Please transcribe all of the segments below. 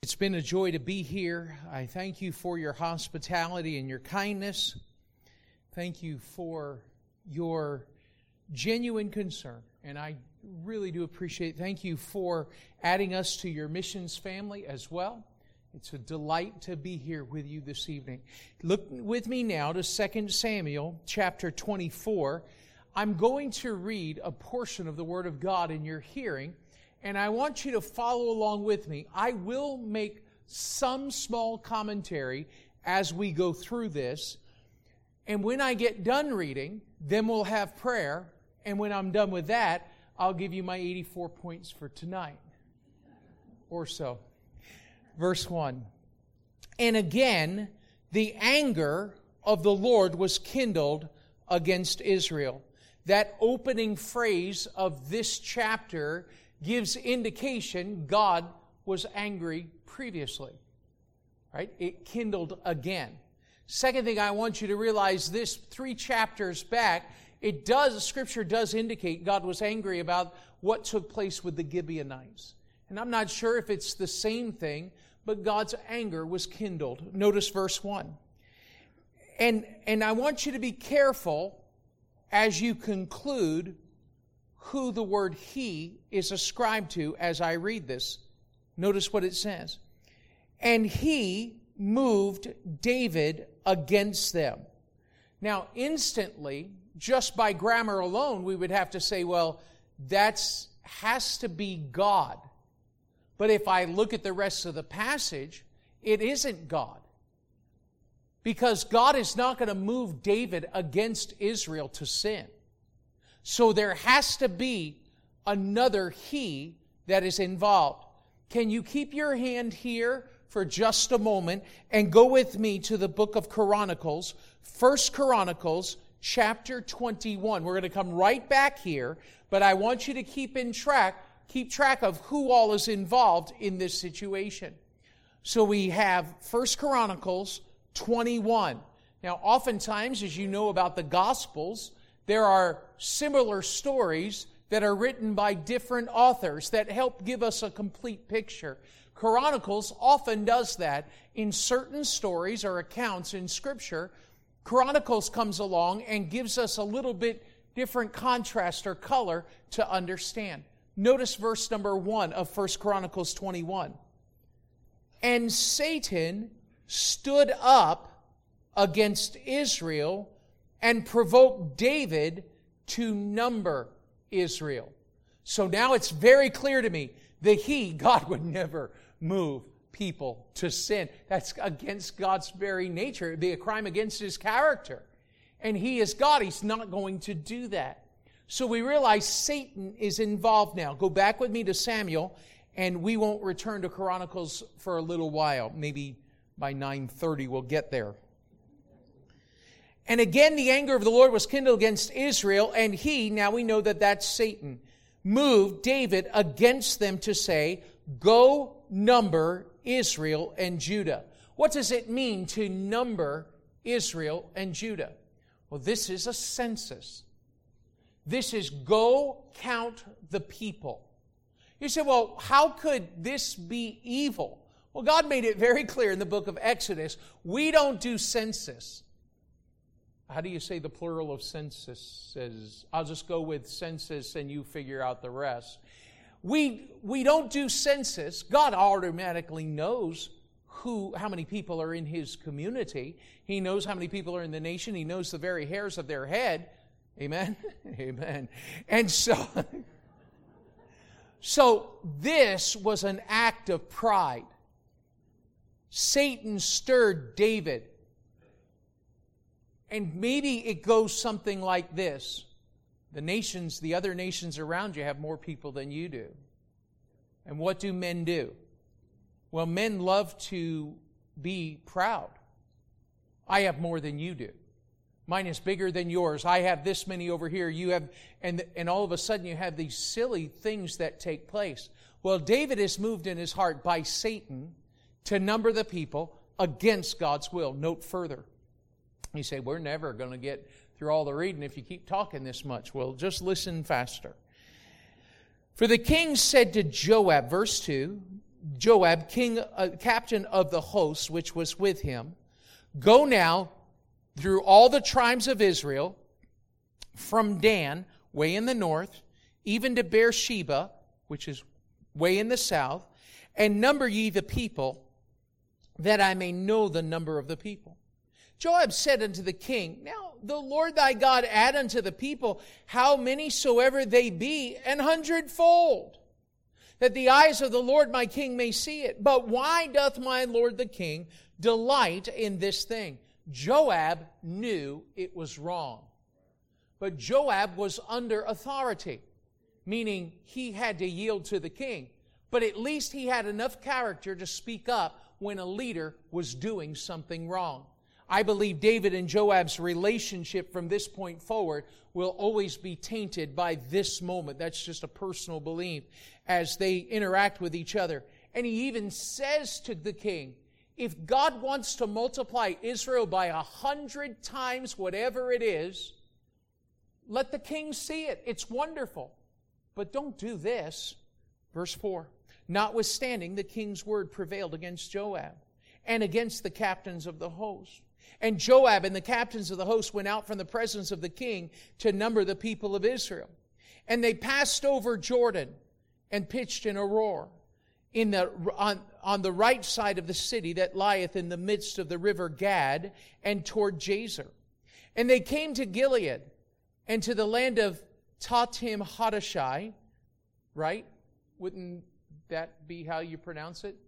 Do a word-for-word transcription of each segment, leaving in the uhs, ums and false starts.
It's been a joy to be here. I thank you for your hospitality and your kindness. Thank you for your genuine concern. And I really do appreciate it. Thank you for adding us to your missions family as well. It's a delight to be here with you this evening. Look with me now to Second Samuel chapter twenty-four. I'm going to read a portion of the Word of God in your hearing, and I want you to follow along with me. I will make some small commentary as we go through this, and when I get done reading, then we'll have prayer, and when I'm done with that, I'll give you my eighty-four points for tonight, or so. Verse one, and again, the anger of the Lord was kindled against Israel. That opening phrase of this chapter gives indication God was angry previously. Right? It kindled again. Second thing I want you to realize, this three chapters back, it does, Scripture does indicate God was angry about what took place with the Gibeonites. And I'm not sure if it's the same thing, but God's anger was kindled. Notice verse one. And, and I want you to be careful as you conclude who the word he is ascribed to as I read this. Notice what it says. And he moved David against them. Now, instantly, just by grammar alone, we would have to say, well, that's has to be God. But if I look at the rest of the passage, it isn't God. Because God is not going to move David against Israel to sin. So there has to be another he that is involved. Can you keep your hand here for just a moment and go with me to the book of Chronicles, First Chronicles chapter twenty-one. We're going to come right back here, but I want you to keep in track, keep track of who all is involved in this situation. So we have First Chronicles twenty-one. Now, oftentimes, as you know about the Gospels, there are similar stories that are written by different authors that help give us a complete picture. Chronicles often does that in certain stories or accounts in Scripture. Chronicles comes along and gives us a little bit different contrast or color to understand. Notice verse number one of First Chronicles twenty-one. And Satan stood up against Israel and provoked David to number Israel. So now it's very clear to me that he, God, would never move people to sin. That's against God's very nature. It would be a crime against His character. And He is God. He's not going to do that. So we realize Satan is involved now. Go back with me to Samuel, and we won't return to Chronicles for a little while. Maybe by nine thirty we'll get there. And again, the anger of the Lord was kindled against Israel, and he, now we know that that's Satan, moved David against them to say, go number Israel and Judah. What does it mean to number Israel and Judah? Well, this is a census. This is go count the people. You say, well, how could this be evil? Well, God made it very clear in the book of Exodus, we don't do census. How do you say the plural of census? Says, I'll just go with census and you figure out the rest. We we don't do census. God automatically knows who, how many people are in His community. He knows how many people are in the nation. He knows the very hairs of their head. Amen? Amen. And so, so this was an act of pride. Satan stirred David. And maybe it goes something like this. The nations, the other nations around you have more people than you do. And what do men do? Well, men love to be proud. I have more than you do. Mine is bigger than yours. I have this many over here. You have, and, and all of a sudden you have these silly things that take place. Well, David is moved in his heart by Satan to number the people against God's will. Note further. You say, we're never going to get through all the reading if you keep talking this much. Well, just listen faster. For the king said to Joab, verse two, Joab, king, uh, captain of the host, which was with him, go now through all the tribes of Israel, from Dan, way in the north, even to Beersheba, which is way in the south, and number ye the people, that I may know the number of the people. Joab said unto the king, now the Lord thy God add unto the people how many soever they be, an hundredfold, that the eyes of the Lord my king may see it. But why doth my lord the king delight in this thing? Joab knew it was wrong. But Joab was under authority, meaning he had to yield to the king. But at least he had enough character to speak up when a leader was doing something wrong. I believe David and Joab's relationship from this point forward will always be tainted by this moment. That's just a personal belief as they interact with each other. And he even says to the king, if God wants to multiply Israel by a hundred times whatever it is, let the king see it. It's wonderful. But don't do this. Verse four. Notwithstanding, the king's word prevailed against Joab and against the captains of the host. And Joab and the captains of the host went out from the presence of the king to number the people of Israel. And they passed over Jordan and pitched in Aroer, in the, on, on the right side of the city that lieth in the midst of the river Gad, and toward Jazer. And they came to Gilead and to the land of Tatim Hadashai, right? Wouldn't that be how you pronounce it?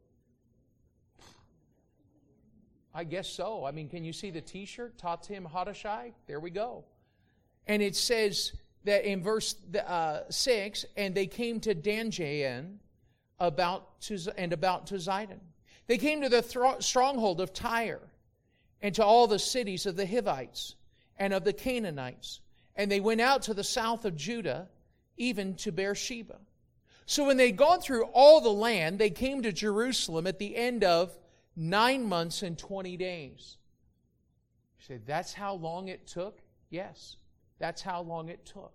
I guess so. I mean, can you see the t-shirt? Tatim Hadashai? There we go. And it says that in verse uh, six, and they came to Danjain about to, and about to Zidon. They came to the thro- stronghold of Tyre and to all the cities of the Hivites and of the Canaanites. And they went out to the south of Judah, even to Beersheba. So when they'd gone through all the land, they came to Jerusalem at the end of nine months and twenty days. You say, that's how long it took? Yes, that's how long it took.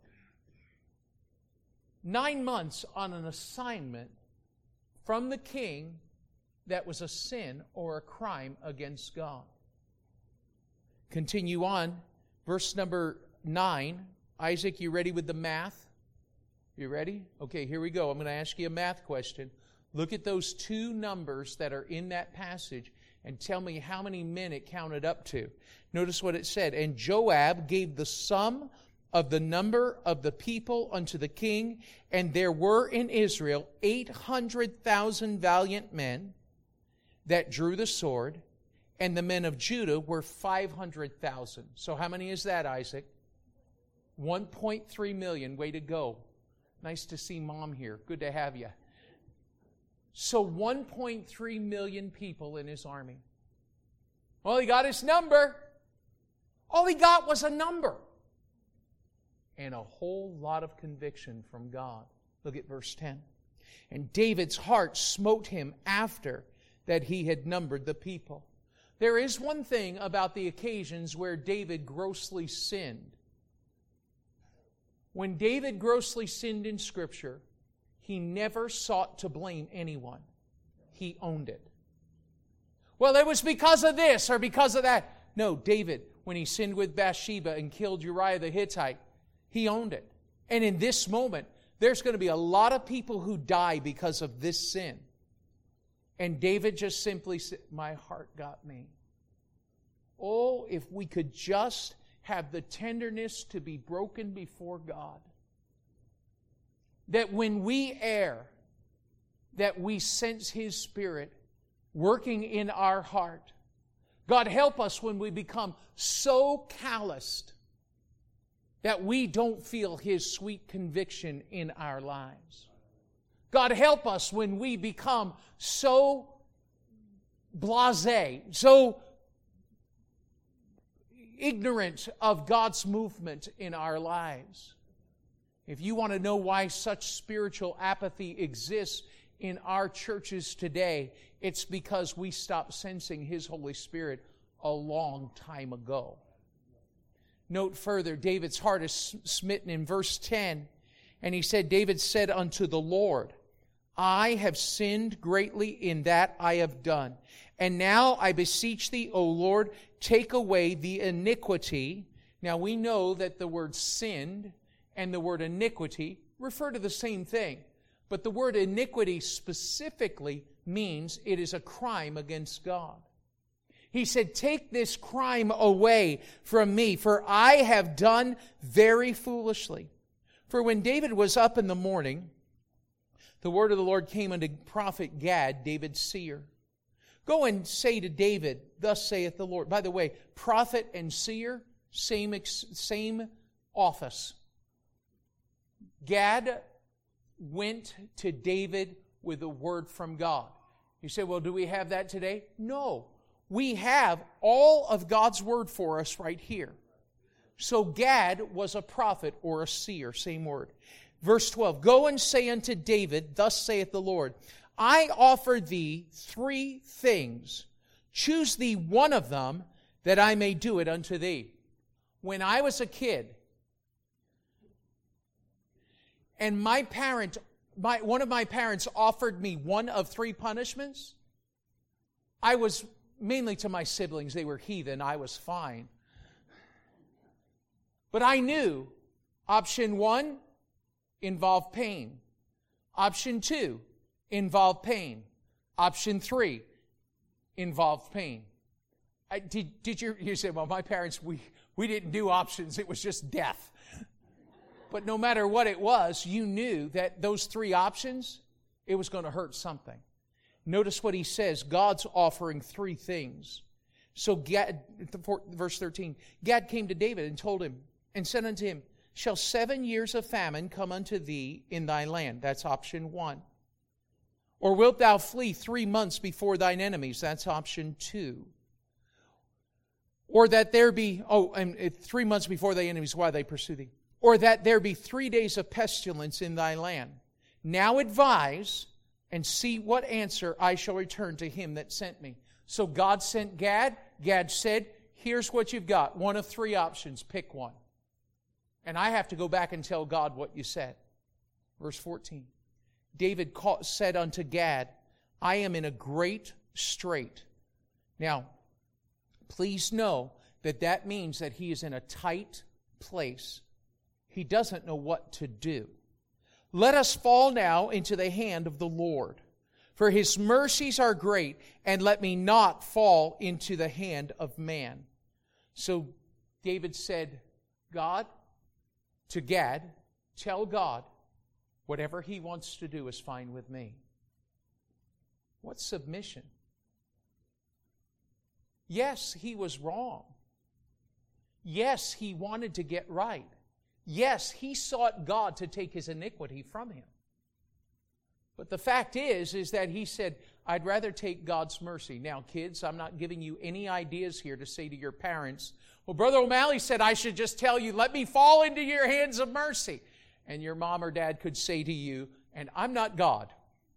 Nine months on an assignment from the king that was a sin or a crime against God. Continue on, verse number nine. Isaac, you ready with the math? You ready? Okay, here we go. I'm going to ask you a math question. Look at those two numbers that are in that passage and tell me how many men it counted up to. Notice what it said. And Joab gave the sum of the number of the people unto the king, and there were in Israel eight hundred thousand valiant men that drew the sword, and the men of Judah were five hundred thousand. So how many is that, Isaac? one point three million. Way to go. Nice to see Mom here. Good to have you. So one point three million people in his army. All he got is number. All he got was a number. And a whole lot of conviction from God. Look at verse ten. And David's heart smote him after that he had numbered the people. There is one thing about the occasions where David grossly sinned. When David grossly sinned in Scripture, he never sought to blame anyone. He owned it. Well, it was because of this or because of that. No, David, when he sinned with Bathsheba and killed Uriah the Hittite, he owned it. And in this moment, there's going to be a lot of people who die because of this sin. And David just simply said, my heart got me. Oh, if we could just have the tenderness to be broken before God. That when we err, that we sense His Spirit working in our heart. God, help us when we become so calloused that we don't feel His sweet conviction in our lives. God, help us when we become so blasé, so ignorant of God's movement in our lives. If you want to know why such spiritual apathy exists in our churches today, it's because we stopped sensing His Holy Spirit a long time ago. Note further, David's heart is smitten in verse ten. And he said, David said unto the Lord, I have sinned greatly in that I have done. And now I beseech thee, O Lord, take away the iniquity. Now we know that the word sinned and the word iniquity refer to the same thing. But the word iniquity specifically means it is a crime against God. He said, take this crime away from me, for I have done very foolishly. For when David was up in the morning, the word of the Lord came unto prophet Gad, David's seer. Go and say to David, thus saith the Lord. By the way, prophet and seer, same, same office. Gad went to David with a word from God. You say, well, do we have that today? No. We have all of God's word for us right here. So Gad was a prophet or a seer, same word. Verse twelve, go and say unto David, thus saith the Lord, I offer thee three things. Choose thee one of them, that I may do it unto thee. When I was a kid, and my parent, my, one of my parents offered me one of three punishments, I was, mainly to my siblings, they were heathen, I was fine. But I knew option one involved pain. Option two involved pain. Option three involved pain. I, did did you, you say, well, my parents, we, we didn't do options, it was just death. But no matter what it was, you knew that those three options, it was going to hurt something. Notice what he says. God's offering three things. So Gad, verse thirteen, Gad came to David and told him, and said unto him, shall seven years of famine come unto thee in thy land? That's option one. Or wilt thou flee three months before thine enemies? That's option two. Or that there be, oh, and three months before thy enemies, why they pursue thee? Or that there be three days of pestilence in thy land. Now advise, and see what answer I shall return to him that sent me. So God sent Gad. Gad said, here's what you've got. One of three options. Pick one. And I have to go back and tell God what you said. Verse fourteen. David said unto Gad, I am in a great strait. Now, please know that that means that he is in a tight place. He doesn't know what to do. Let us fall now into the hand of the Lord, for his mercies are great, and let me not fall into the hand of man. So David said, God, to Gad, tell God, whatever he wants to do is fine with me. What submission? Yes, he was wrong. Yes, he wanted to get right. Yes, he sought God to take his iniquity from him. But the fact is, is that he said, I'd rather take God's mercy. Now, kids, I'm not giving you any ideas here to say to your parents, well, Brother O'Malley said I should just tell you, let me fall into your hands of mercy. And your mom or dad could say to you, and I'm not God.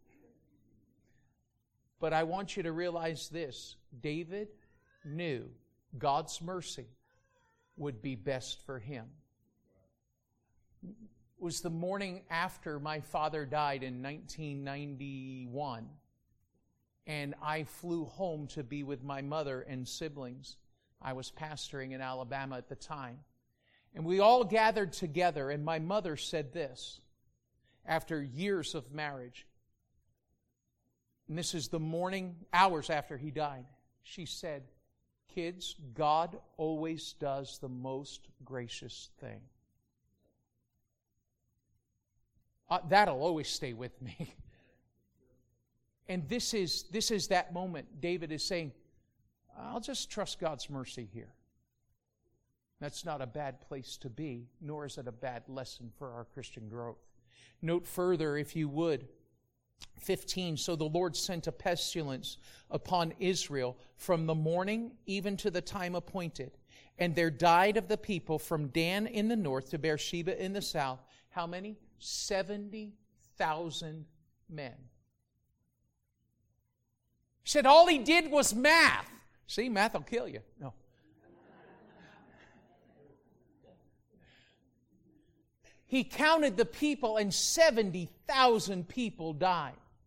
But I want you to realize this. David knew God's mercy would be best for him. It was the morning after my father died in nineteen ninety-one. And I flew home to be with my mother and siblings. I was pastoring in Alabama at the time. And we all gathered together, and my mother said this, after years of marriage. And this is the morning, hours after he died. She said, kids, God always does the most gracious thing. Uh, that'll always stay with me. And this is, this is that moment David is saying, I'll just trust God's mercy here. That's not a bad place to be, nor is it a bad lesson for our Christian growth. Note further, if you would, fifteen, so the Lord sent a pestilence upon Israel from the morning even to the time appointed. And there died of the people from Dan in the north to Beersheba in the south. How many? seventy thousand men. He said all he did was math. See, math will kill you. No. He counted the people and seventy thousand people died.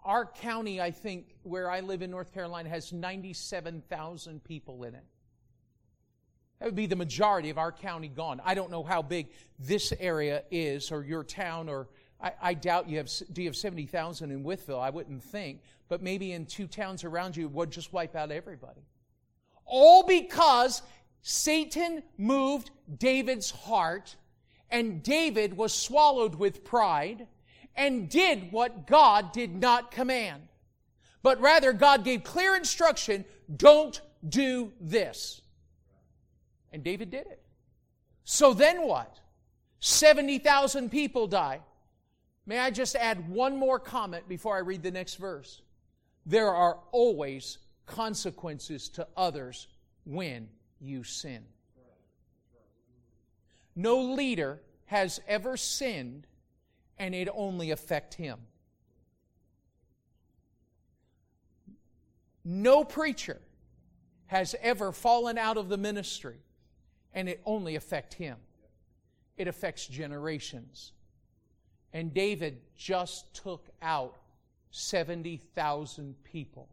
our county, I think, where I live in North Carolina, has ninety-seven thousand people in it. That would be the majority of our county gone. I don't know how big this area is, or your town, or I, I doubt you have, do you have seventy thousand in Wytheville? I wouldn't think. But maybe in two towns around you, it would just wipe out everybody. All because Satan moved David's heart, and David was swallowed with pride, and did what God did not command. But rather, God gave clear instruction, don't do this. And David did it. So then what? seventy thousand people die. May I just add one more comment before I read the next verse? There are always consequences to others when you sin. No leader has ever sinned and it only affect him. No preacher has ever fallen out of the ministry and it only affect him. It affects generations. And David just took out seventy thousand people.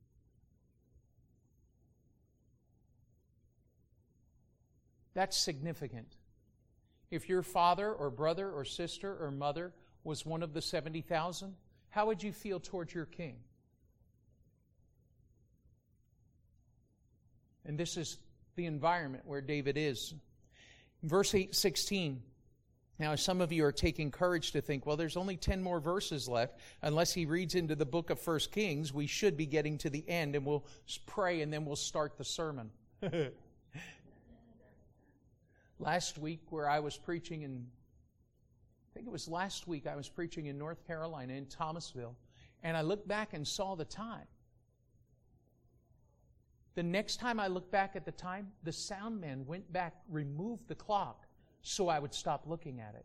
That's significant. If your father or brother or sister or mother was one of the seventy thousand, how would you feel towards your king? And this is the environment where David is. Verse eight sixteen. Now, some of you are taking courage to think, well, there's only ten more verses left. Unless he reads into the book of First Kings, we should be getting to the end, and we'll pray, and then we'll start the sermon. Last week, where I was preaching in, I think it was last week, I was preaching in North Carolina, in Thomasville, and I looked back and saw the time. The next time I looked back at the time, the sound man went back, removed the clock, so I would stop looking at it.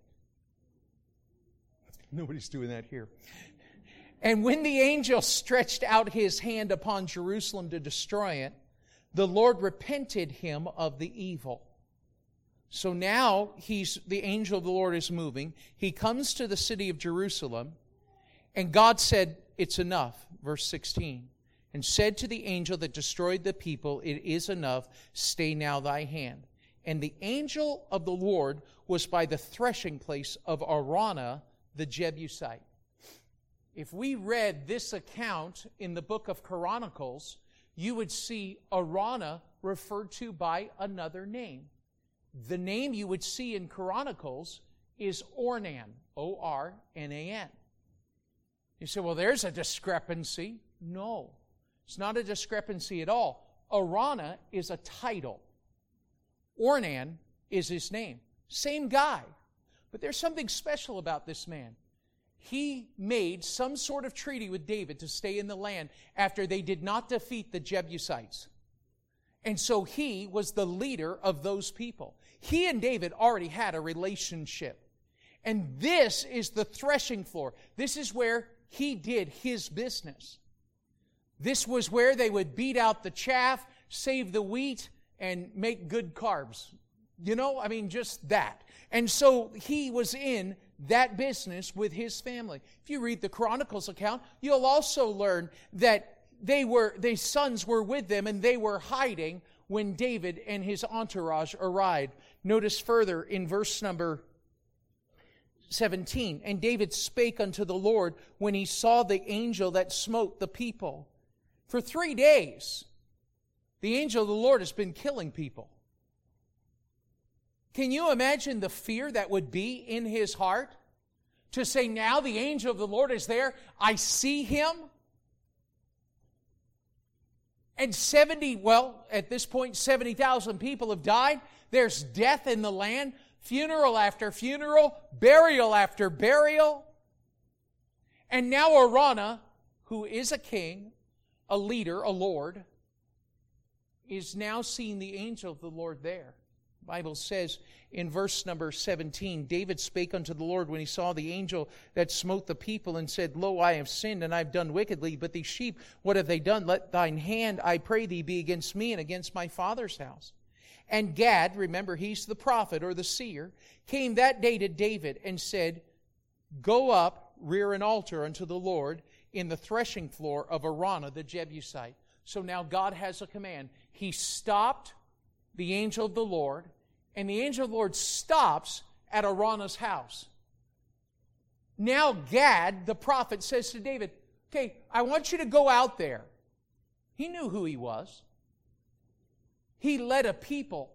Nobody's doing that here. And when the angel stretched out his hand upon Jerusalem to destroy it, the Lord repented him of the evil. So now he's the angel of the Lord is moving. He comes to the city of Jerusalem, and God said, it's enough. Verse sixteen. And said to the angel that destroyed the people, it is enough, stay now thy hand. And the angel of the Lord was by the threshing place of Araunah the Jebusite. If we read this account in the book of Chronicles, you would see Araunah referred to by another name. The name you would see in Chronicles is Ornan, O R N A N. You say, well, there's a discrepancy. No, it's not a discrepancy at all. Araunah is a title. Ornan is his name. Same guy. But there's something special about this man. He made some sort of treaty with David to stay in the land after they did not defeat the Jebusites. And so he was the leader of those people. He and David already had a relationship. And this is the threshing floor. This is where he did his business. This was where they would beat out the chaff, save the wheat, and make good carbs. You know, I mean, just that. And so he was in that business with his family. If you read the Chronicles account, you'll also learn that they were, their sons were with them and they were hiding when David and his entourage arrived. Notice further in verse number seventeen. And David spake unto the Lord when he saw the angel that smote the people. For three days, the angel of the Lord has been killing people. Can you imagine the fear that would be in his heart? To say, now the angel of the Lord is there, I see him. And seventy, well, at this point, seventy thousand people have died. There's death in the land, funeral after funeral, burial after burial. And now Araunah, who is a king, a leader, a lord, is now seeing the angel of the Lord there. The Bible says in verse number seventeen, David spake unto the Lord when he saw the angel that smote the people and said, Lo, I have sinned and I have done wickedly, but these sheep, what have they done? Let thine hand, I pray thee, be against me and against my father's house. And Gad, remember he's the prophet or the seer, came that day to David and said, Go up, rear an altar unto the Lord in the threshing floor of Araunah the Jebusite. So now God has a command. He stopped the angel of the Lord, and the angel of the Lord stops at Araunah's house. Now Gad, the prophet, says to David, okay, I want you to go out there. He knew who he was. He led a people.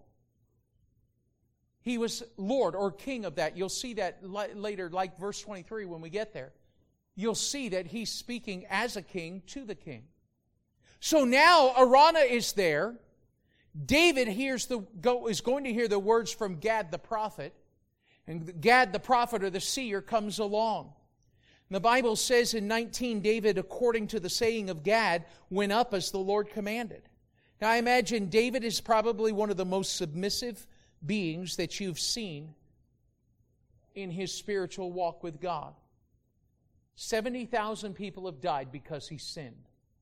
He was Lord or king of that. You'll see that later, like verse twenty-three when we get there. You'll see that he's speaking as a king to the king. So now Araunah is there. David hears the go, is going to hear the words from Gad the prophet. And Gad the prophet or the seer comes along. And the Bible says in nineteen, David, according to the saying of Gad, went up as the Lord commanded. Now I imagine David is probably one of the most submissive beings that you've seen in his spiritual walk with God. seventy thousand people have died because he sinned.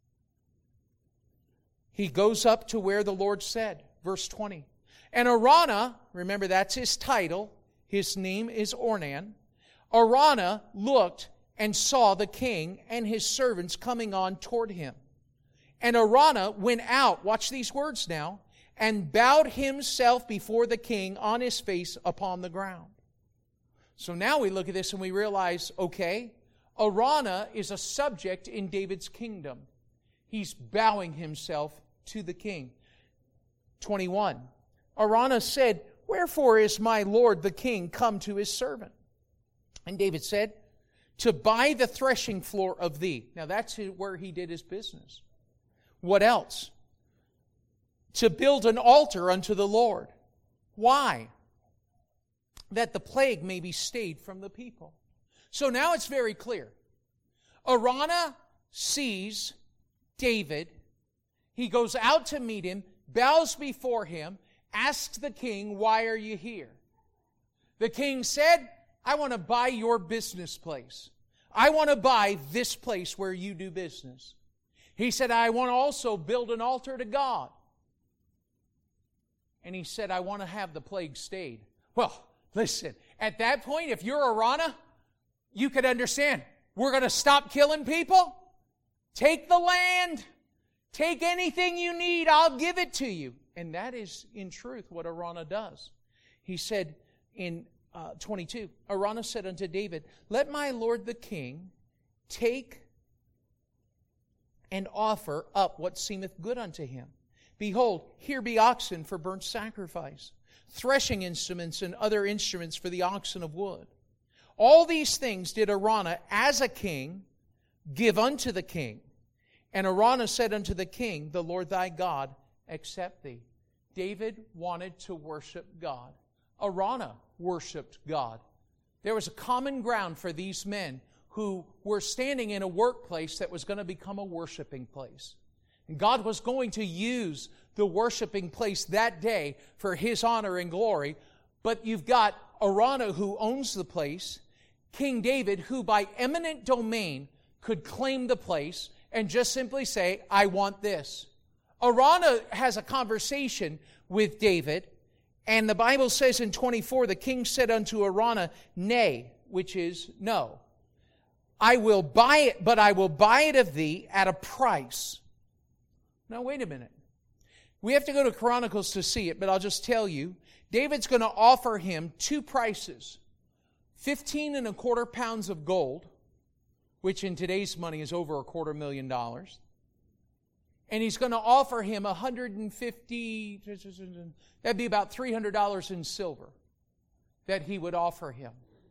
He goes up to where the Lord said, verse twenty. And Araunah, remember that's his title, his name is Ornan. Araunah looked and saw the king and his servants coming on toward him. And Araunah went out, watch these words now, and bowed himself before the king on his face upon the ground. So now we look at this and we realize, okay, Araunah is a subject in David's kingdom. He's bowing himself to the king. twenty-one. Araunah said, wherefore is my lord the king come to his servant? And David said, to buy the threshing floor of thee. Now that's where he did his business. What else? To build an altar unto the Lord. Why? That the plague may be stayed from the people. So now it's very clear. Araunah sees David. He goes out to meet him, bows before him, asks the king, why are you here? The king said, I want to buy your business place. I want to buy this place where you do business. He said, I want to also build an altar to God. And he said, I want to have the plague stayed. Well, listen, at that point, if you're Araunah, you could understand, we're going to stop killing people. Take the land. Take anything you need. I'll give it to you. And that is, in truth, what Araunah does. He said in uh, twenty-two, Araunah said unto David, let my lord the king take and offer up what seemeth good unto him. Behold, here be oxen for burnt sacrifice, threshing instruments and other instruments for the oxen of wood. All these things did Araunah as a king give unto the king. And Araunah said unto the king, the Lord thy God accept thee. David wanted to worship God. Araunah worshiped God. There was a common ground for these men who were standing in a workplace that was going to become a worshiping place. And God was going to use the worshiping place that day for His honor and glory. But you've got Araunah who owns the place, King David who by eminent domain could claim the place and just simply say, I want this. Araunah has a conversation with David, and the Bible says in twenty-four, the king said unto Araunah, nay, which is no. I will buy it, but I will buy it of thee at a price. Now, wait a minute. We have to go to Chronicles to see it, but I'll just tell you, David's going to offer him two prices. Fifteen and a quarter pounds of gold, which in today's money is over a quarter million dollars. And he's going to offer him one hundred fifty, that'd be about three hundred dollars in silver that he would offer him.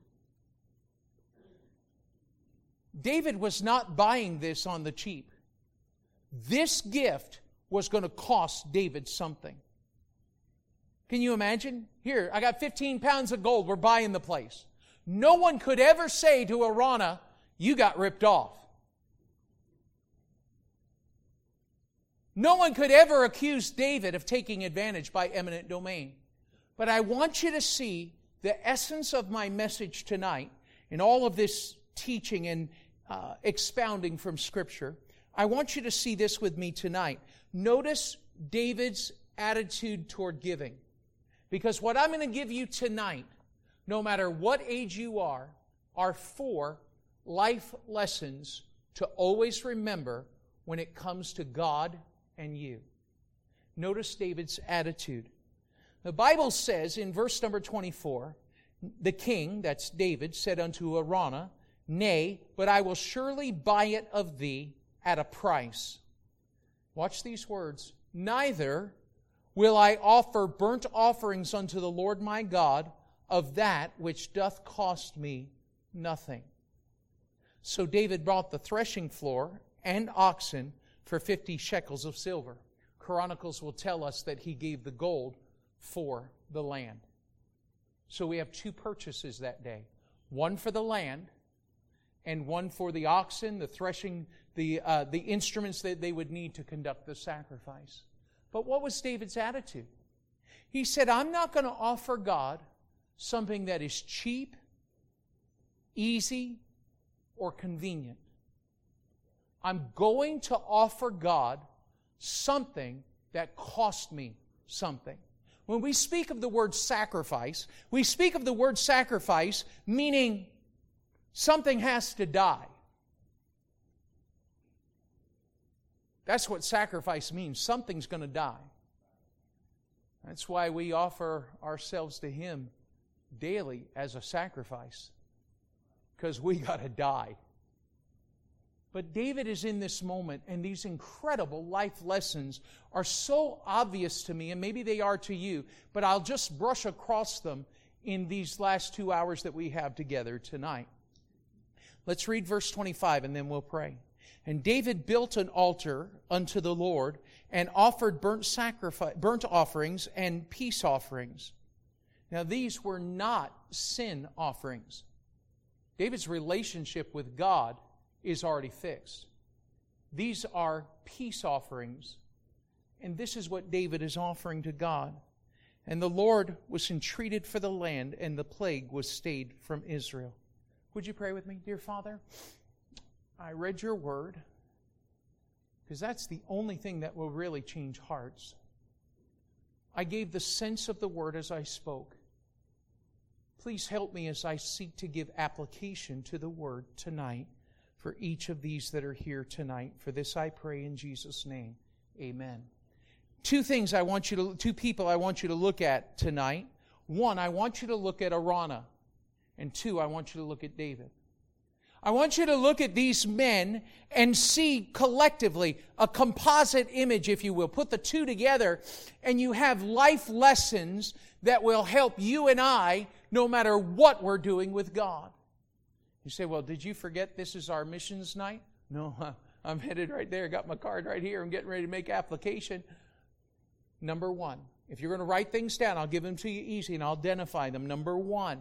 David was not buying this on the cheap. This gift was going to cost David something. Can you imagine? Here, I got fifteen pounds of gold. We're buying the place. No one could ever say to Araunah, you got ripped off. No one could ever accuse David of taking advantage by eminent domain. But I want you to see the essence of my message tonight in all of this teaching and uh, expounding from Scripture. I want you to see this with me tonight. Notice David's attitude toward giving. Because what I'm going to give you tonight, no matter what age you are, are four life lessons to always remember when it comes to God and you. Notice David's attitude. The Bible says in verse number twenty-four, the king, that's David, said unto Araunah, Nay, but I will surely buy it of thee at a price. Watch these words. Neither will I offer burnt offerings unto the Lord my God of that which doth cost me nothing. So David bought the threshing floor and oxen for fifty shekels of silver. Chronicles will tell us that he gave the gold for the land. So we have two purchases that day. One for the land and one for the oxen, the threshing, the, uh, the instruments that they would need to conduct the sacrifice. But what was David's attitude? He said, I'm not going to offer God something that is cheap, easy, or convenient. I'm going to offer God something that cost me something. When we speak of the word sacrifice, we speak of the word sacrifice meaning something has to die. That's what sacrifice means. Something's going to die. That's why we offer ourselves to Him daily as a sacrifice. Because we got to die. But David is in this moment, and these incredible life lessons are so obvious to me, and maybe they are to you, but I'll just brush across them in these last two hours that we have together tonight. Let's read verse twenty-five, and then we'll pray. And David built an altar unto the Lord, and offered burnt sacrifice, burnt offerings and peace offerings. Now these were not sin offerings. David's relationship with God is already fixed. These are peace offerings. And this is what David is offering to God. And the Lord was entreated for the land, and the plague was stayed from Israel. Would you pray with me? Dear Father, I read your word, because that's the only thing that will really change hearts. I gave the sense of the word as I spoke. Please help me as I seek to give application to the word tonight for each of these that are here tonight. For this I pray in Jesus' name. Amen. Two things I want you to, two people I want you to look at tonight. One, I want you to look at Araunah. And two, I want you to look at David. I want you to look at these men and see collectively a composite image, if you will. Put the two together and you have life lessons that will help you and I no matter what we're doing with God. You say, well, did you forget this is our missions night? No, I'm headed right there. Got my card right here. I'm getting ready to make application. Number one, if you're going to write things down, I'll give them to you easy and I'll identify them. Number one,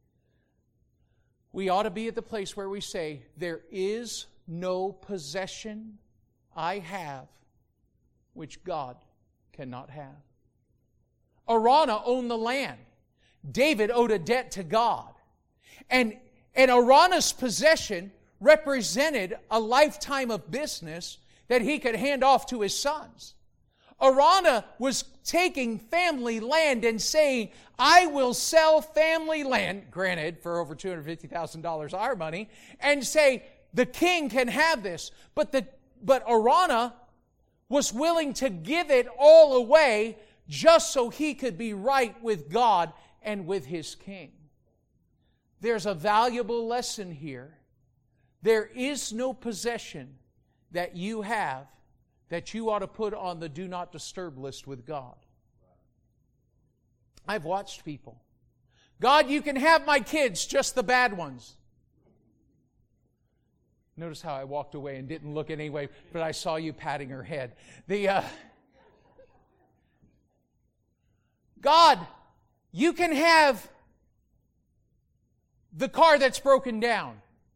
we ought to be at the place where we say, there is no possession I have which God cannot have. Araunah owned the land. David owed a debt to God. And, and Araunah's possession represented a lifetime of business that he could hand off to his sons. Araunah was taking family land and saying, I will sell family land, granted for over two hundred fifty thousand dollars our money, and say, the king can have this. But, the, but Araunah was willing to give it all away just so he could be right with God and with his king. There's a valuable lesson here. There is no possession that you have that you ought to put on the do not disturb list with God. I've watched people. God, you can have my kids, just the bad ones. Notice how I walked away and didn't look anyway, but I saw you patting her head. The uh, God, you can have the car that's broken down.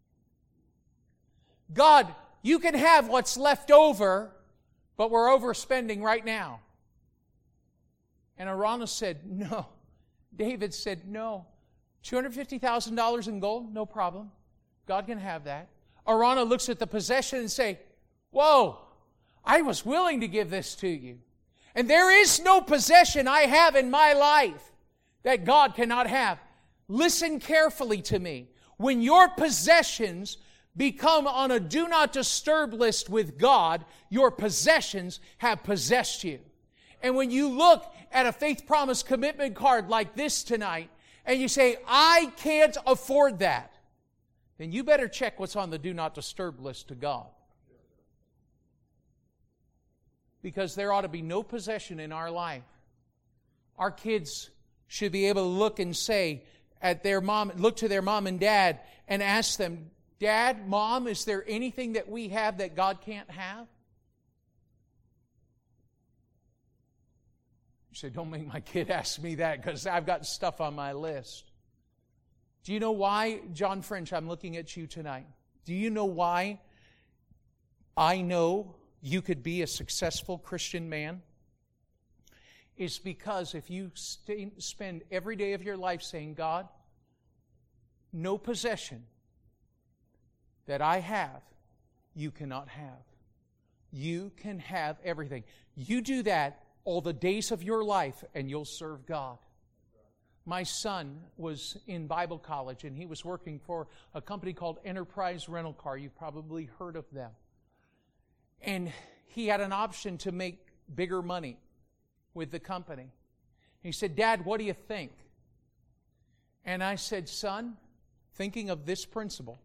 God, you can have what's left over, but we're overspending right now. And Araunah said, no. David said, no. two hundred fifty thousand dollars in gold, no problem. God can have that. Araunah looks at the possession and say, whoa, I was willing to give this to you. And there is no possession I have in my life that God cannot have. Listen carefully to me. When your possessions become on a do not disturb list with God, your possessions have possessed you. And when you look at a faith promise commitment card like this tonight, and you say, I can't afford that, then you better check what's on the do not disturb list to God. Because there ought to be no possession in our life. Our kids should be able to look and say at their mom, look to their mom and dad and ask them, Dad, Mom, is there anything that we have that God can't have? You say, don't make my kid ask me that because I've got stuff on my list. Do you know why, John French, I'm looking at you tonight. Do you know why I know you could be a successful Christian man? It's because if you stay, spend every day of your life saying, God, no possession that I have, you cannot have. You can have everything. You do that all the days of your life and you'll serve God. My son was in Bible college and he was working for a company called Enterprise Rental Car. You've probably heard of them. And he had an option to make bigger money with the company. He said, Dad, what do you think? And I said, son, thinking of this principle,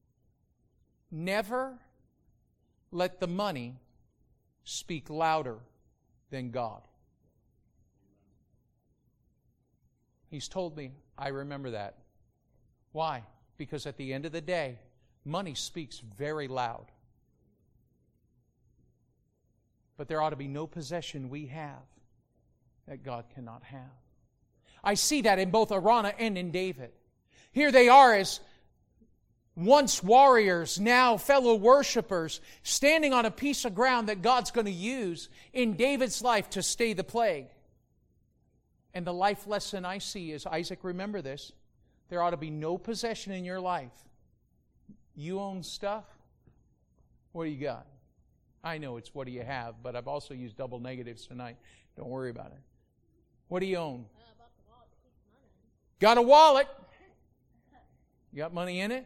never let the money speak louder than God. He's told me, I remember that. Why? Because at the end of the day, money speaks very loud. But there ought to be no possession we have that God cannot have. I see that in both Araunah and in David. Here they are as once warriors, now fellow worshipers, standing on a piece of ground that God's going to use in David's life to stay the plague. And the life lesson I see is, Isaac, remember this, there ought to be no possession in your life. You own stuff? What do you got? I know it's what do you have, but I've also used double negatives tonight. Don't worry about it. What do you own? Uh, about the wallet, keeps money. Got a wallet. You got money in it?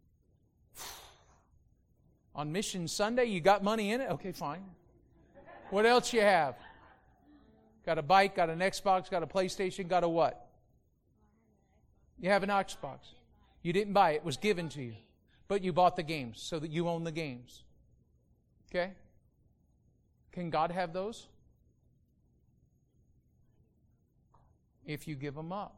On Mission Sunday, you got money in it? Okay, fine. What else you have? Got a bike, got an Xbox, got a PlayStation, got a what? You have an Xbox. You didn't buy it. It was given to you. But you bought the games so that you own the games. Okay? Can God have those? If you give them up.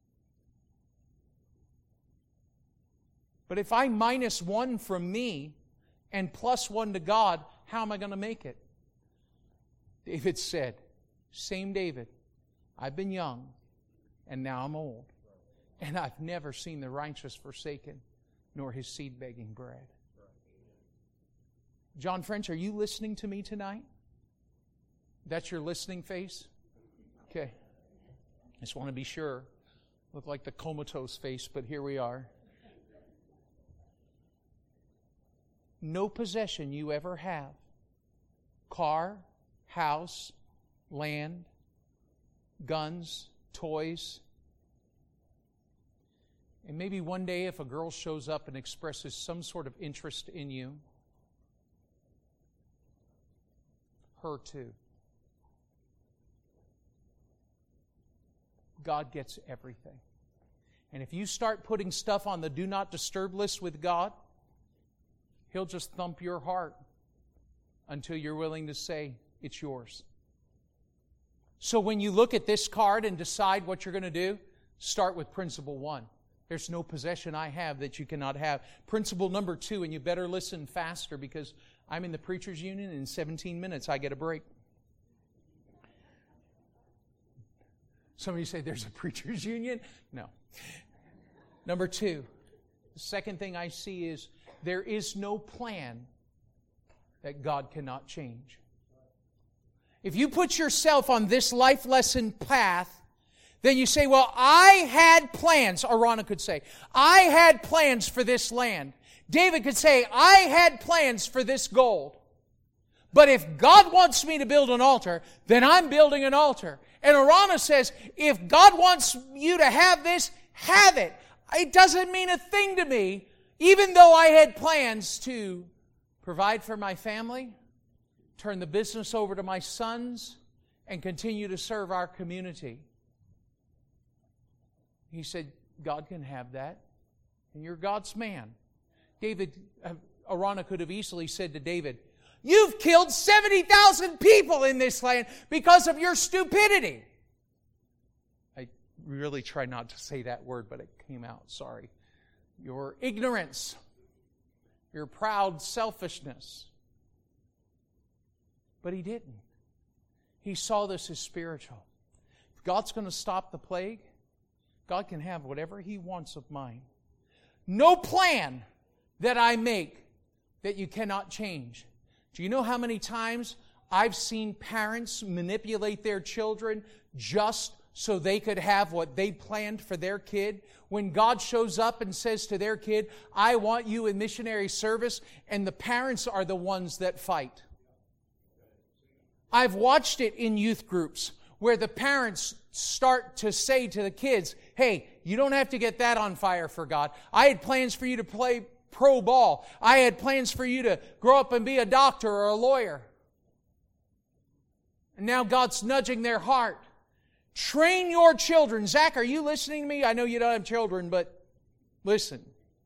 But if I minus one from me and plus one to God, how am I going to make it? David said, same David, I've been young and now I'm old. And I've never seen the righteous forsaken, nor his seed begging bread. John French, are you listening to me tonight? That's your listening face? Okay. I just want to be sure. Look like the comatose face, but here we are. No possession you ever have, car, house, land, guns, toys. And maybe one day if a girl shows up and expresses some sort of interest in you, her too. God gets everything. And if you start putting stuff on the do not disturb list with God, He'll just thump your heart until you're willing to say, it's yours. So when you look at this card and decide what you're going to do, start with principle one. There's no possession I have that you cannot have. Principle number two, and you better listen faster because I'm in the Preachers Union and in seventeen minutes I get a break. Some of you say, there's a Preachers Union? No. Number two, the second thing I see is there is no plan that God cannot change. If you put yourself on this life lesson path, then you say, well, I had plans, Araunah could say. I had plans for this land. David could say, I had plans for this gold. But if God wants me to build an altar, then I'm building an altar. And Araunah says, if God wants you to have this, have it. It doesn't mean a thing to me Even though I had plans to provide for my family, turn the business over to my sons, and continue to serve our community. He said, God can have that, and you're God's man. David, uh, Araunah could have easily said to David, you've killed seventy thousand people in this land because of your stupidity. I really try not to say that word, but it came out, sorry. Your ignorance, your proud selfishness. But he didn't. He saw this as spiritual. If God's going to stop the plague, God can have whatever He wants of mine. No plan that I make that you cannot change. Do you know how many times I've seen parents manipulate their children just so they could have what they planned for their kid? When God shows up and says to their kid, I want you in missionary service, and the parents are the ones that fight. I've watched it in youth groups where the parents start to say to the kids, hey, you don't have to get that on fire for God. I had plans for you to play pro ball. I had plans for you to grow up and be a doctor or a lawyer. And now God's nudging their heart. Train your children. Zach, are you listening to me? I know you don't have children, but listen.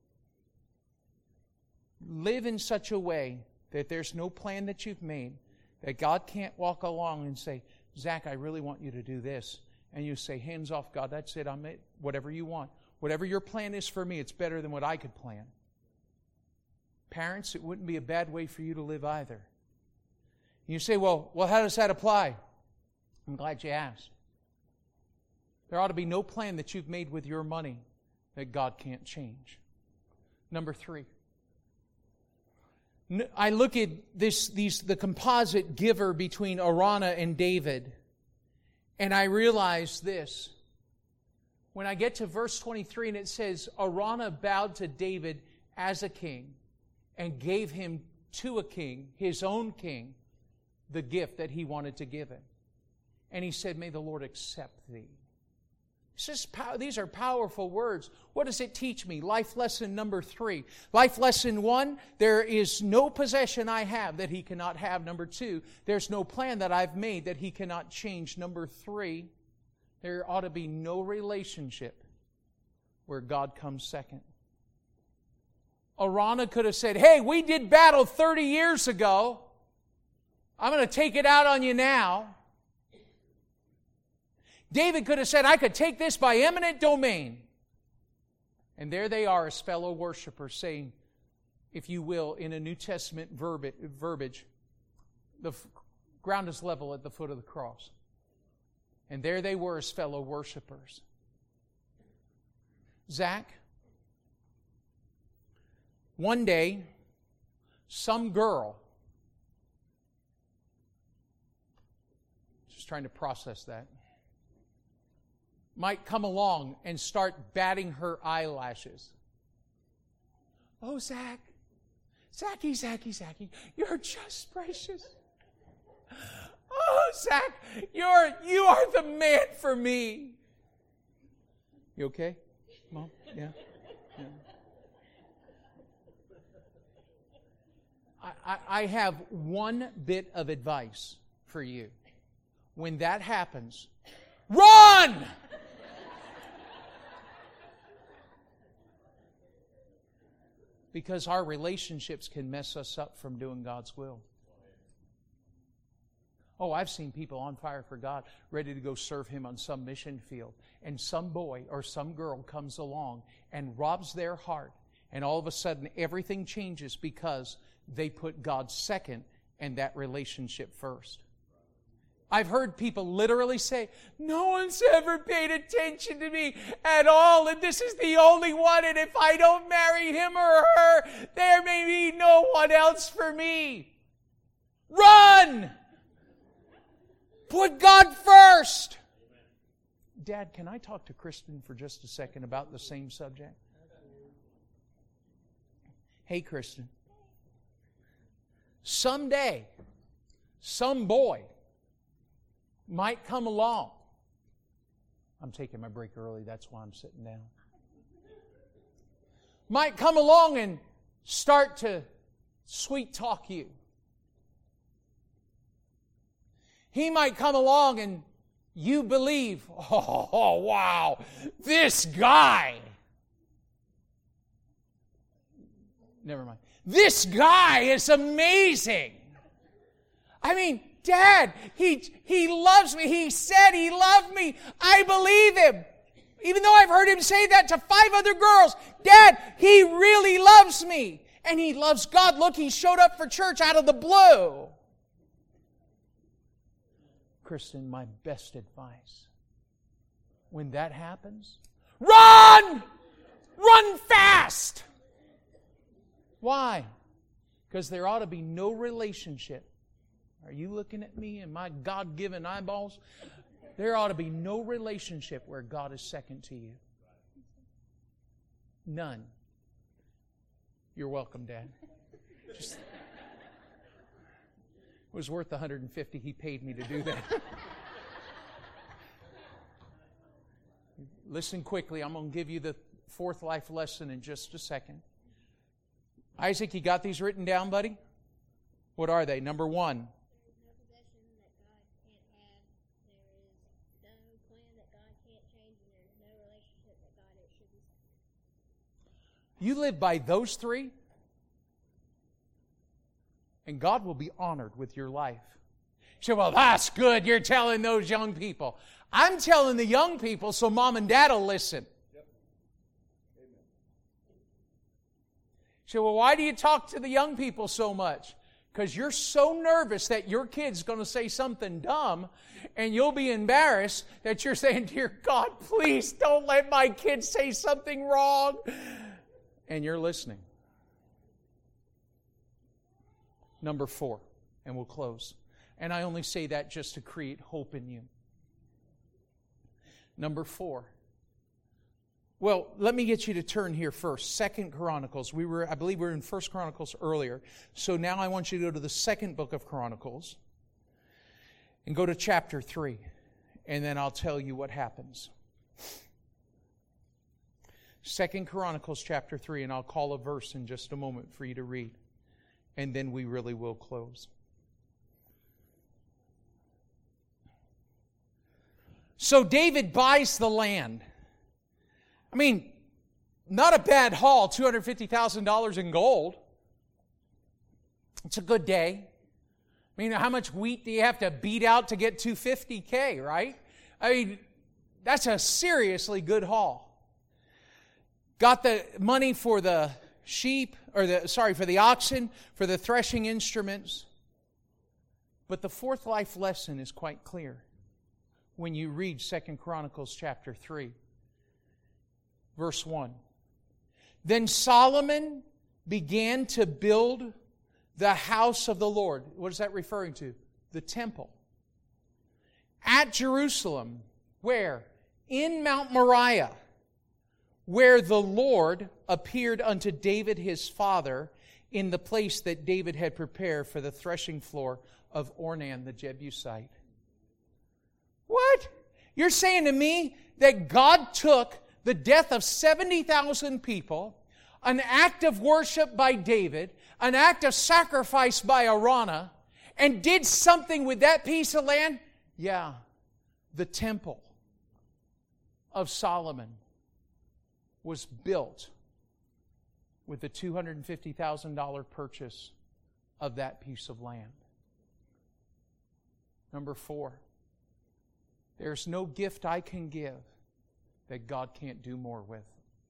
Live in such a way that there's no plan that you've made, that God can't walk along and say, Zach, I really want you to do this. And you say, hands off, God, that's it. I'm it. Whatever you want. Whatever your plan is for me, it's better than what I could plan. Parents, it wouldn't be a bad way for you to live either. You say, well, well, how does that apply? I'm glad you asked. There ought to be no plan that you've made with your money that God can't change. Number three. I look at this, these, the composite giver between Araunah and David, and I realize this. When I get to verse twenty-three and it says, Araunah bowed to David as a king and gave him to a king, his own king, the gift that he wanted to give him. And he said, may the Lord accept thee. It's just, these are powerful words. What does it teach me? Life lesson number three. Life lesson one, there is no possession I have that He cannot have. Number two, there's no plan that I've made that He cannot change. Number three, there ought to be no relationship where God comes second. Araunah could have said, hey, we did battle thirty years ago. I'm going to take it out on you now. David could have said, I could take this by eminent domain. And there they are as fellow worshipers saying, if you will, in a New Testament verbiage, the ground is level at the foot of the cross. And there they were as fellow worshipers. Zach, one day, some girl, just trying to process that, might come along and start batting her eyelashes. Oh, Zach, Zachy, Zachy, Zachy, you're just precious. Oh, Zach, you're, you are the man for me. You okay, Mom? Yeah? Yeah. I, I, I have one bit of advice for you. When that happens, run! Because our relationships can mess us up from doing God's will. Oh, I've seen people on fire for God, ready to go serve Him on some mission field. And some boy or some girl comes along and robs their heart. And all of a sudden, everything changes because they put God second and that relationship first. I've heard people literally say, no one's ever paid attention to me at all, and this is the only one, and if I don't marry him or her, there may be no one else for me. Run! Put God first. Dad, can I talk to Kristen for just a second about the same subject? Hey, Kristen. Someday, some boy might come along. I'm taking my break early, that's why I'm sitting down. might come along and start to sweet talk you. He might come along and you believe, oh, oh wow, this guy. Never mind. This guy is amazing. I mean, Dad, he, he loves me. He said he loved me. I believe him. Even though I've heard him say that to five other girls. Dad, he really loves me. And he loves God. Look, he showed up for church out of the blue. Kristen, my best advice, when that happens, run! Run fast! Why? Because there ought to be no relationship. Are you looking at me and my God-given eyeballs? There ought to be no relationship where God is second to you. None. You're welcome, Dad. Just, it was worth one hundred fifty dollars he paid me to do that. Listen quickly. I'm going to give you the fourth life lesson in just a second. Isaac, you got these written down, buddy? What are they? Number one. There is no possession that God can't have. There is no plan that God can't change. And there is no relationship that God it should be. You live by those three, and God will be honored with your life. You say, well, that's good. You're telling those young people. I'm telling the young people so mom and dad will listen. You say, well, why do you talk to the young people so much? Because you're so nervous that your kid's going to say something dumb, and you'll be embarrassed that you're saying, dear God, please don't let my kid say something wrong. And you're listening. Number four, and we'll close. And I only say that just to create hope in you. Number four. Well, let me get you to turn here first. Second Chronicles. We were, I believe we were in First Chronicles earlier. So now I want you to go to the second book of Chronicles and go to chapter three. And then I'll tell you what happens. Second Chronicles chapter three, and I'll call a verse in just a moment for you to read. And then we really will close. So David buys the land. I mean, not a bad haul, two hundred fifty thousand dollars in gold. It's a good day. I mean, how much wheat do you have to beat out to get two hundred fifty thousand, right? I mean, that's a seriously good haul. Got the money for the sheep, or the, sorry, for the oxen, for the threshing instruments. But the fourth life lesson is quite clear when you read Second Chronicles chapter three. Verse one. Then Solomon began to build the house of the Lord. What is that referring to? The temple. At Jerusalem. Where? In Mount Moriah. Where the Lord appeared unto David his father in the place that David had prepared for the threshing floor of Ornan the Jebusite. What? You're saying to me that God took the death of seventy thousand people, an act of worship by David, an act of sacrifice by Araunah, and did something with that piece of land? Yeah, the temple of Solomon was built with the two hundred fifty thousand dollars purchase of that piece of land. Number four, there's no gift I can give that God can't do more with.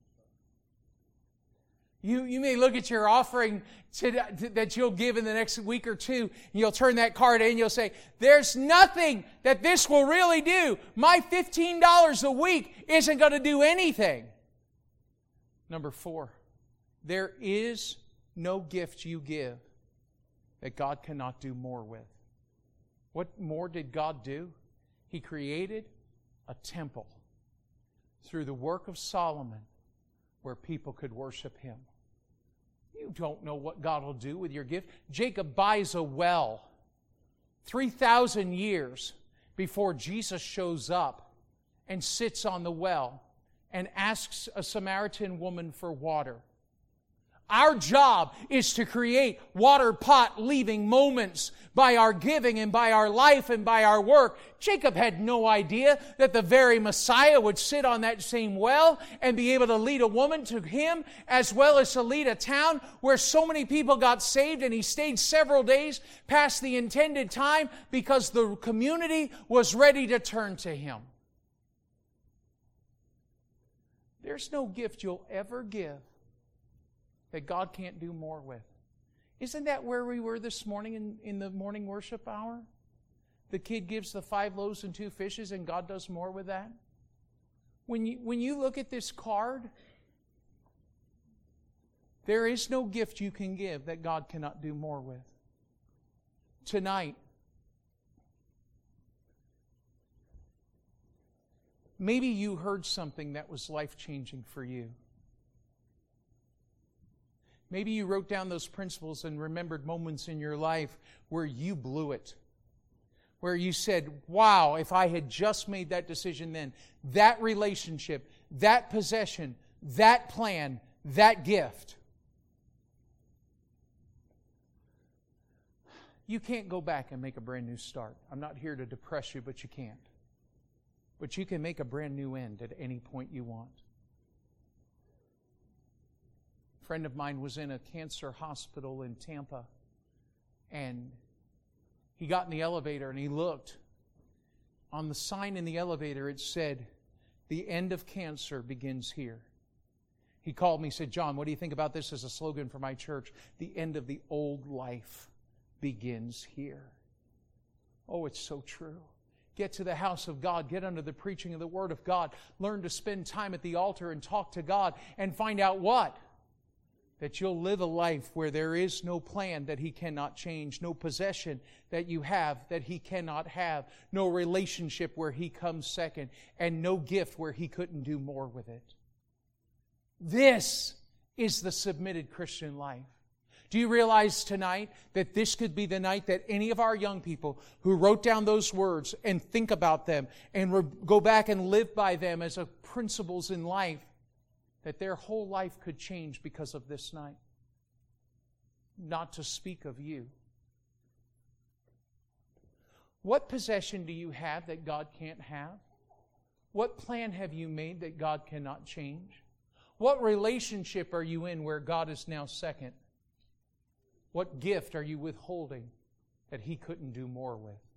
You, you may look at your offering to, to, that you'll give in the next week or two, and you'll turn that card in and you'll say, there's nothing that this will really do. My fifteen dollars a week isn't going to do anything. Number four, there is no gift you give that God cannot do more with. What more did God do? He created a temple through the work of Solomon where people could worship Him. You don't know what God will do with your gift. Jacob buys a well three thousand years before Jesus shows up and sits on the well and asks a Samaritan woman for water. Our job is to create water pot leaving moments by our giving and by our life and by our work. Jacob had no idea that the very Messiah would sit on that same well and be able to lead a woman to him, as well as to lead a town where so many people got saved, and he stayed several days past the intended time because the community was ready to turn to him. There's no gift you'll ever give that God can't do more with. Isn't that where we were this morning in, in the morning worship hour? The kid gives the five loaves and two fishes, and God does more with that. When you, when you look at this card, there is no gift you can give that God cannot do more with. Tonight, maybe you heard something that was life-changing for you. Maybe you wrote down those principles and remembered moments in your life where you blew it. Where you said, wow, if I had just made that decision then, that relationship, that possession, that plan, that gift. You can't go back and make a brand new start. I'm not here to depress you, but you can't. But you can make a brand new end at any point you want. A friend of mine was in a cancer hospital in Tampa, and he got in the elevator and he looked. On the sign in the elevator it said, "The end of cancer begins here." He called me and said, "John, what do you think about this as a slogan for my church? The end of the old life begins here." Oh, it's so true. Get to the house of God. Get under the preaching of the Word of God. Learn to spend time at the altar and talk to God, and find out what? That you'll live a life where there is no plan that He cannot change, no possession that you have that He cannot have, no relationship where He comes second, and no gift where He couldn't do more with it. This is the submitted Christian life. Do you realize tonight that this could be the night that any of our young people who wrote down those words and think about them and re- go back and live by them as a principles in life, that their whole life could change because of this night? Not to speak of you. What possession do you have that God can't have? What plan have you made that God cannot change? What relationship are you in where God is now second? What gift are you withholding that He couldn't do more with?